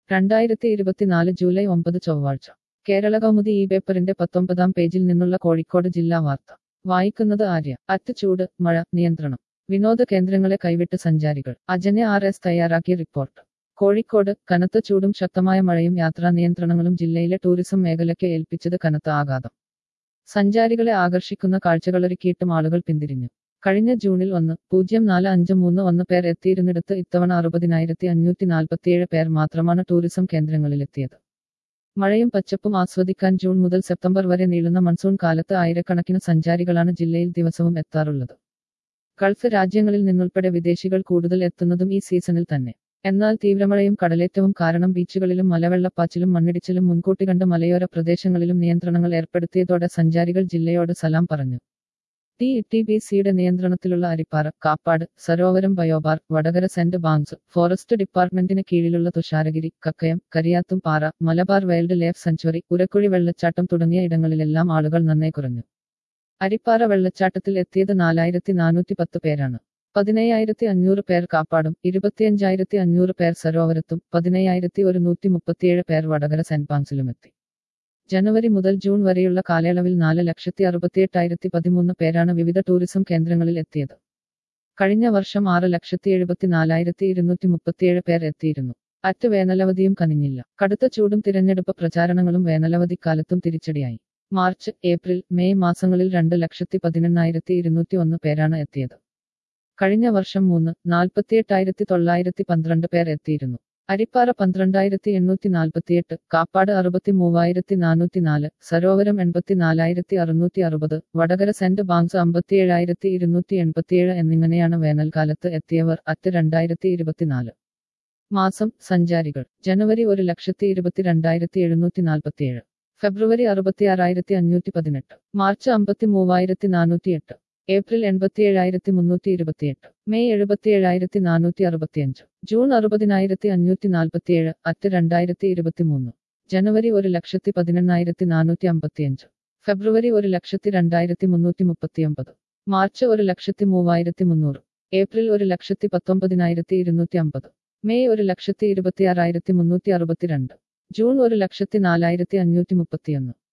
2024 July 9 ചൊവ്വാഴ്ച കേരള കൗമുദി ഈ പേപ്പറിന്റെ 19-ാം പേജിൽ നിന്നുള്ള കോഴിക്കോട് ജില്ലാ വാർത്ത വായിക്കുന്നത് ആര്യ. ചൂട് മഴ നിയന്ത്രണം വിനോദ കേന്ദ്രങ്ങളെ കൈവിട്ട് സഞ്ചാരികൾ. അജന്യ RS തയ്യാറാക്കിയ റിപ്പോർട്ട്. കോഴിക്കോട് കനത്ത ചൂടും ശക്തമായ മഴയും യാത്രാ നിയന്ത്രണങ്ങളും ജില്ലയിലെ ടൂറിസം മേഖലയ്ക്ക് ഏൽപ്പിച്ചത് കനത്ത ആഘാതം. സഞ്ചാരികളെ ആകർഷിക്കുന്ന കാഴ്ചകളൊരുക്കിയിട്ടും ആളുകൾ പിന്തിരിഞ്ഞു. കഴിഞ്ഞ ജൂണിൽ 1,04,531 പേർ എത്തിയിരുന്നിടത്ത് ഇത്തവണ 60,547 പേർ മാത്രമാണ് ടൂറിസം കേന്ദ്രങ്ങളിലെത്തിയത്. മഴയും പച്ചപ്പും ആസ്വദിക്കാൻ ജൂൺ മുതൽ സെപ്റ്റംബർ വരെ നീളുന്ന മൺസൂൺ കാലത്ത് ആയിരക്കണക്കിന് സഞ്ചാരികളാണ് ജില്ലയിൽ ദിവസവും എത്താറുള്ളത്. ഗൾഫ് രാജ്യങ്ങളിൽ നിന്നുൾപ്പെടെ വിദേശികൾ കൂടുതൽ എത്തുന്നതും ഈ സീസണിൽ തന്നെ. എന്നാൽ തീവ്രമഴയും കടലേറ്റവും കാരണം ബീച്ചുകളിലും മലവെള്ളപ്പാച്ചിലും മണ്ണിടിച്ചിലും മുൻകൂട്ടി കണ്ട് മലയോര പ്രദേശങ്ങളിലും നിയന്ത്രണങ്ങൾ ഏർപ്പെടുത്തിയതോടെ സഞ്ചാരികൾ ജില്ലയോട് സലാം പറഞ്ഞു. TTBCയുടെ നിയന്ത്രണത്തിലുള്ള Arippara, Kappad, Sarovaram biopark, Vadakara sand banks, forest ഡിപ്പാർട്ട്മെന്റിന് കീഴിലുള്ള Thusharagiri, Kakkayam, Kariyathumpara, Malabar wildlife sanctuary, Urakkuzhi വെള്ളച്ചാട്ടം തുടങ്ങിയ ഇടങ്ങളിലെല്ലാം ആളുകൾ നന്നേ കുറഞ്ഞു. അരിപ്പാറ വെള്ളച്ചാട്ടത്തിൽ എത്തിയത് 4,410 പേരാണ്. 15,500 പേർ കാപ്പാടും 25,500 പേർ സരോവരത്തും 15,137 പേർ വടകര സെന്റ് ബാങ്ക്സിലുമെത്തി. ജനുവരി മുതൽ ജൂൺ വരെയുള്ള കാലയളവിൽ 4,68,013 പേരാണ് വിവിധ ടൂറിസം കേന്ദ്രങ്ങളിൽ എത്തിയത്. കഴിഞ്ഞ വർഷം 6,74,237 പേർ എത്തിയിരുന്നു. വേനലവധിയും കനിഞ്ഞില്ല. കടുത്ത ചൂടും തിരഞ്ഞെടുപ്പ് പ്രചാരണങ്ങളും വേനലവധിക്കാലത്തും തിരിച്ചടിയായി. മാർച്ച്, ഏപ്രിൽ, മെയ് മാസങ്ങളിൽ 2,18,201 പേരാണ് എത്തിയത്. കഴിഞ്ഞ വർഷം 3,48,912 പേർ എത്തിയിരുന്നു. അരിപ്പാറ 12,848, കാപ്പാട് 63,404, സരോവരം 84,660, വടകര സെന്റ് ബാങ്ക്സ് 57,287 എന്നിങ്ങനെയാണ് വേനൽക്കാലത്ത് എത്തിയവർ. 2024 മാസം സഞ്ചാരികൾ. ജനുവരി 1,22,747, ഫെബ്രുവരി 66,518, മാർച്ച് 53,408, ഏപ്രിൽ 87,328, മെയ് 77,465, ജൂൺ 60,547. 2023 ജനുവരി 1,18,455, ഫെബ്രുവരി 1,02,339, മാർച്ച് 1,03,300, ഏപ്രിൽ 1,19,250, മെയ് 1,26,362, ജൂൺ 1,04,531.